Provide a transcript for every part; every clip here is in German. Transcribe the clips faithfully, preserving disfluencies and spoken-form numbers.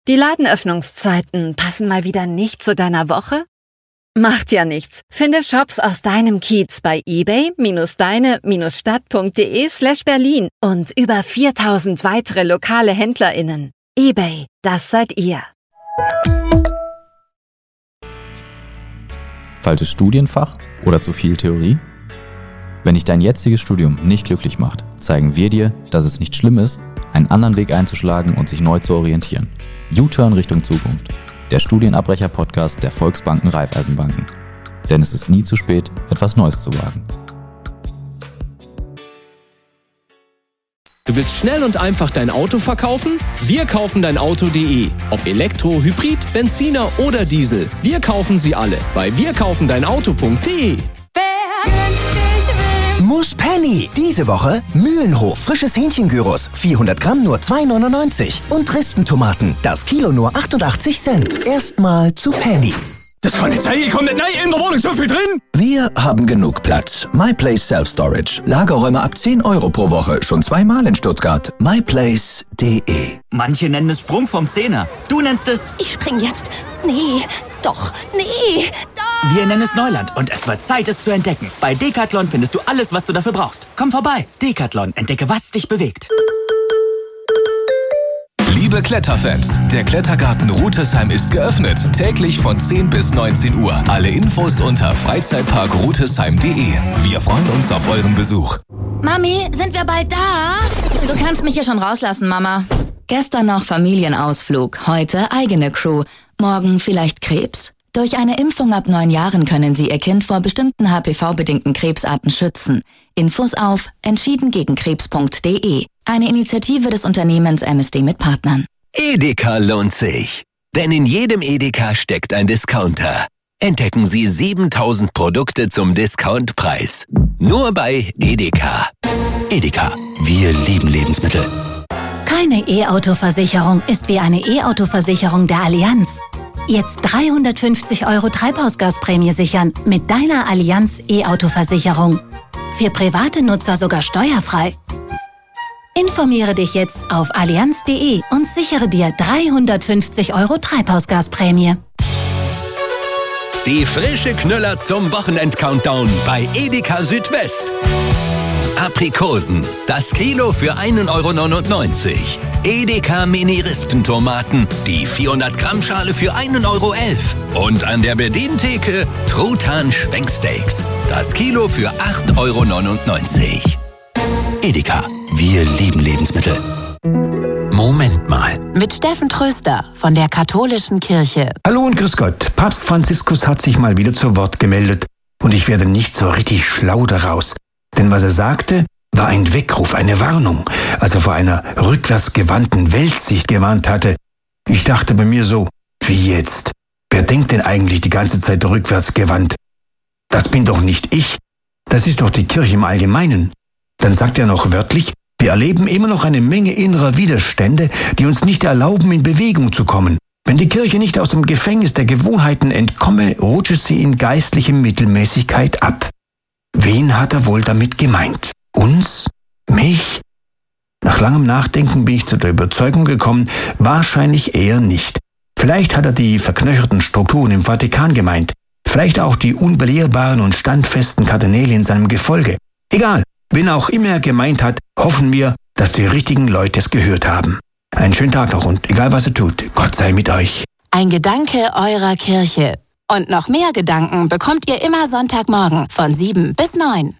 Die Ladenöffnungszeiten passen mal wieder nicht zu deiner Woche? Macht ja nichts. Finde Shops aus deinem Kiez bei ebay-deine-stadt.de slash Berlin und über viertausend weitere lokale HändlerInnen. eBay, das seid ihr. Falsches Studienfach oder zu viel Theorie? Wenn dich dein jetziges Studium nicht glücklich macht, zeigen wir dir, dass es nicht schlimm ist, einen anderen Weg einzuschlagen und sich neu zu orientieren. U-Turn Richtung Zukunft. Der Studienabbrecher-Podcast der Volksbanken Raiffeisenbanken. Denn es ist nie zu spät, etwas Neues zu wagen. Du willst schnell und einfach dein Auto verkaufen? Wir kaufen dein Auto punkt de. Ob Elektro, Hybrid, Benziner oder Diesel. Wir kaufen sie alle bei wir kaufen dein Auto punkt de. Muss Penny. Diese Woche Mühlenhof frisches Hähnchengyros. vierhundert Gramm nur zwei neunundneunzig. Und Rispentomaten. Das Kilo nur achtundachtzig Cent. Erstmal zu Penny. Das kann nicht sein, ich komme nicht rein, in der Wohnung so viel drin. Wir haben genug Platz. MyPlace Self-Storage. Lagerräume ab zehn Euro pro Woche. Schon zweimal in Stuttgart. myplace punkt de. Manche nennen es Sprung vom Zehner. Du nennst es... Ich spring jetzt. Nee, doch, nee, doch. Wir nennen es Neuland und es wird Zeit, es zu entdecken. Bei Decathlon findest du alles, was du dafür brauchst. Komm vorbei. Decathlon. Entdecke, was dich bewegt. Liebe Kletterfans, der Klettergarten Rutesheim ist geöffnet. Täglich von zehn bis neunzehn Uhr. Alle Infos unter freizeitpark rutesheim punkt de. Wir freuen uns auf euren Besuch. Mami, sind wir bald da? Du kannst mich hier schon rauslassen, Mama. Gestern noch Familienausflug, heute eigene Crew. Morgen vielleicht Krebs? Durch eine Impfung ab neun Jahren können Sie Ihr Kind vor bestimmten H P V-bedingten Krebsarten schützen. Infos auf entschieden gegen krebs punkt de. Eine Initiative des Unternehmens M S D mit Partnern. Edeka lohnt sich. Denn in jedem Edeka steckt ein Discounter. Entdecken Sie siebentausend Produkte zum Discountpreis. Nur bei Edeka. Edeka. Wir lieben Lebensmittel. Keine E-Auto-Versicherung ist wie eine E-Auto-Versicherung der Allianz. Jetzt dreihundertfünfzig Euro Treibhausgasprämie sichern mit deiner Allianz E-Auto-Versicherung. Für private Nutzer sogar steuerfrei. Informiere dich jetzt auf allianz punkt de und sichere dir dreihundertfünfzig Euro Treibhausgasprämie. Die frische Knüller zum Wochenend-Countdown bei Edeka Südwest. Aprikosen, das Kilo für ein Euro neunundneunzig. Edeka Mini-Rispentomaten, die vierhundert Gramm Schale für ein Euro elf. Und an der Bedientheke Truthahn-Schwenksteaks, das Kilo für acht Euro neunundneunzig. Edeka, wir lieben Lebensmittel. Moment mal. Mit Steffen Tröster von der Katholischen Kirche. Hallo und grüß Gott. Papst Franziskus hat sich mal wieder zu Wort gemeldet. Und ich werde nicht so richtig schlau daraus. Denn was er sagte, war ein Weckruf, eine Warnung, als er vor einer rückwärtsgewandten Weltsicht gewarnt hatte. Ich dachte bei mir so, wie jetzt? Wer denkt denn eigentlich die ganze Zeit rückwärtsgewandt? Das bin doch nicht ich. Das ist doch die Kirche im Allgemeinen. Dann sagt er noch wörtlich, wir erleben immer noch eine Menge innerer Widerstände, die uns nicht erlauben, in Bewegung zu kommen. Wenn die Kirche nicht aus dem Gefängnis der Gewohnheiten entkomme, rutsche sie in geistliche Mittelmäßigkeit ab. Wen hat er wohl damit gemeint? Uns? Mich? Nach langem Nachdenken bin ich zu der Überzeugung gekommen, wahrscheinlich eher nicht. Vielleicht hat er die verknöcherten Strukturen im Vatikan gemeint. Vielleicht auch die unbelehrbaren und standfesten Kardinäle in seinem Gefolge. Egal, wen auch immer er gemeint hat, hoffen wir, dass die richtigen Leute es gehört haben. Einen schönen Tag noch und egal was ihr tut, Gott sei mit euch. Ein Gedanke eurer Kirche. Und noch mehr Gedanken bekommt ihr immer Sonntagmorgen von sieben bis neun.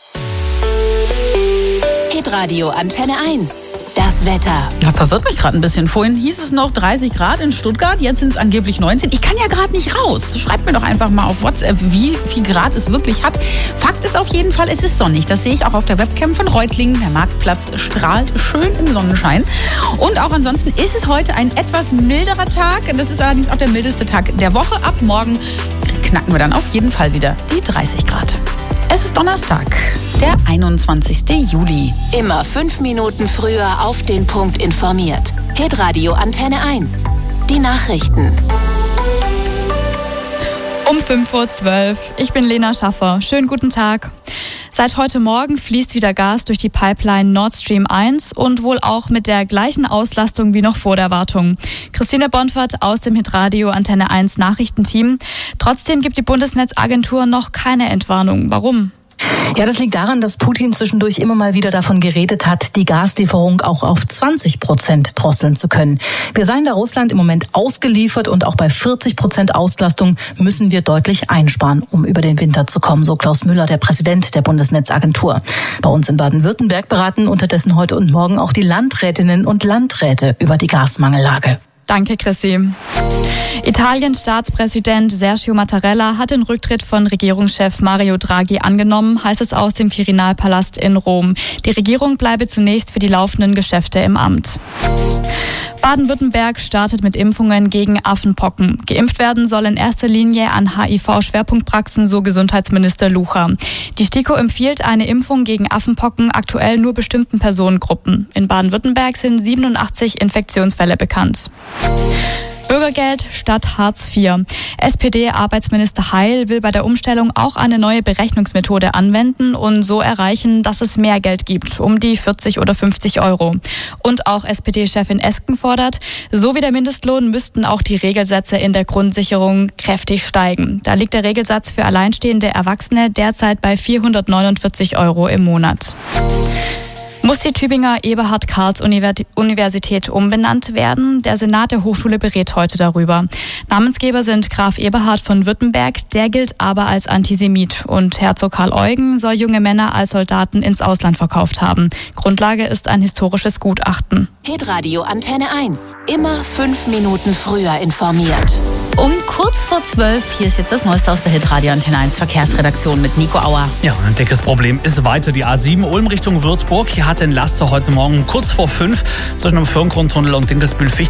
Hitradio Antenne eins. Das Wetter. Das verwirrt mich gerade ein bisschen. Vorhin hieß es noch dreißig Grad in Stuttgart, jetzt sind es angeblich neunzehn. Ich kann ja gerade nicht raus. Schreibt mir doch einfach mal auf WhatsApp, wie viel Grad es wirklich hat. Fakt ist auf jeden Fall, es ist sonnig. Das sehe ich auch auf der Webcam von Reutlingen. Der Marktplatz strahlt schön im Sonnenschein. Und auch ansonsten ist es heute ein etwas milderer Tag. Das ist allerdings auch der mildeste Tag der Woche. Ab morgen knacken wir dann auf jeden Fall wieder die dreißig Grad. Es ist Donnerstag, der einundzwanzigsten Juli. Immer fünf Minuten früher auf den Punkt informiert. Hitradio Antenne eins. Die Nachrichten. Um fünf Uhr zwölf. Ich bin Lena Schaffer. Schönen guten Tag. Seit heute Morgen fließt wieder Gas durch die Pipeline Nord Stream eins und wohl auch mit der gleichen Auslastung wie noch vor der Wartung. Christine Bonfert aus dem Hitradio Antenne eins Nachrichtenteam. Trotzdem gibt die Bundesnetzagentur noch keine Entwarnung. Warum? Ja, das liegt daran, dass Putin zwischendurch immer mal wieder davon geredet hat, die Gaslieferung auch auf zwanzig Prozent drosseln zu können. Wir seien da Russland im Moment ausgeliefert und auch bei vierzig Prozent Auslastung müssen wir deutlich einsparen, um über den Winter zu kommen, so Klaus Müller, der Präsident der Bundesnetzagentur. Bei uns in Baden-Württemberg beraten unterdessen heute und morgen auch die Landrätinnen und Landräte über die Gasmangellage. Danke, Chrissy. Italiens Staatspräsident Sergio Mattarella hat den Rücktritt von Regierungschef Mario Draghi angenommen, heißt es aus dem Quirinalpalast in Rom. Die Regierung bleibe zunächst für die laufenden Geschäfte im Amt. Baden-Württemberg startet mit Impfungen gegen Affenpocken. Geimpft werden soll in erster Linie an H I V-Schwerpunktpraxen, so Gesundheitsminister Lucha. Die STIKO empfiehlt eine Impfung gegen Affenpocken aktuell nur bestimmten Personengruppen. In Baden-Württemberg sind siebenundachtzig Infektionsfälle bekannt. Bürgergeld statt Hartz vier. S P D-Arbeitsminister Heil will bei der Umstellung auch eine neue Berechnungsmethode anwenden und so erreichen, dass es mehr Geld gibt, um die vierzig oder fünfzig Euro. Und auch S P D-Chefin Esken fordert, so wie der Mindestlohn müssten auch die Regelsätze in der Grundsicherung kräftig steigen. Da liegt der Regelsatz für alleinstehende Erwachsene derzeit bei vierhundertneunundvierzig Euro im Monat. Muss die Tübinger Eberhard-Karls-Universität umbenannt werden? Der Senat der Hochschule berät heute darüber. Namensgeber sind Graf Eberhard von Württemberg, der gilt aber als Antisemit. Und Herzog Karl Eugen soll junge Männer als Soldaten ins Ausland verkauft haben. Grundlage ist ein historisches Gutachten. Hitradio Antenne eins. Immer fünf Minuten früher informiert. Um kurz vor zwölf, hier ist jetzt das Neueste aus der Hitradio Antenne eins Verkehrsredaktion mit Nico Auer. Ja, ein dickes Problem ist weiter die A sieben Ulm Richtung Würzburg. Hier hat ein Laster heute Morgen kurz vor fünf zwischen dem Firngrundtunnel und Dinkelsbühl-Fichtel